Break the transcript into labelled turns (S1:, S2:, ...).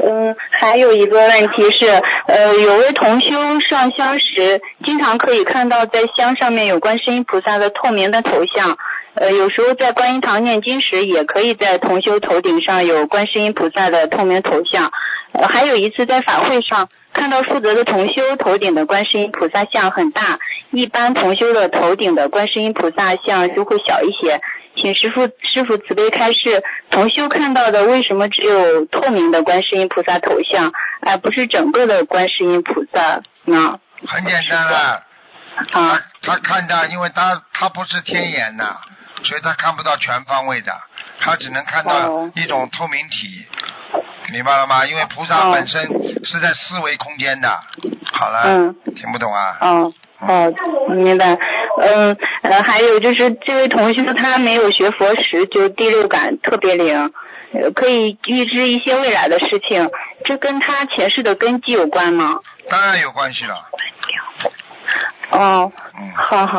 S1: 还有一个问题是，有位同修上香时，经常可以看到在香上面有观世音菩萨的透明的头像。有时候在观音堂念经时，也可以在同修头顶上有观世音菩萨的透明头像。还有一次在法会上看到负责的同修头顶的观世音菩萨像很大，一般同修的头顶的观世音菩萨像就会小一些。请师父慈悲开示，同修看到的为什么只有透明的观世音菩萨头像，而不是整个的观世音菩萨呢？
S2: 很简单了，他看到，因为他不是天眼的，所以他看不到全方位的，他只能看到一种透明体，明白了吗？因为菩萨本身是在四维空间的。好了，听不懂啊？
S1: 明白。还有就是这位同学他没有学佛时就第六感特别灵，可以预知一些未来的事情，这跟他前世的根基有关吗？
S2: 当然有关系了。
S1: 好。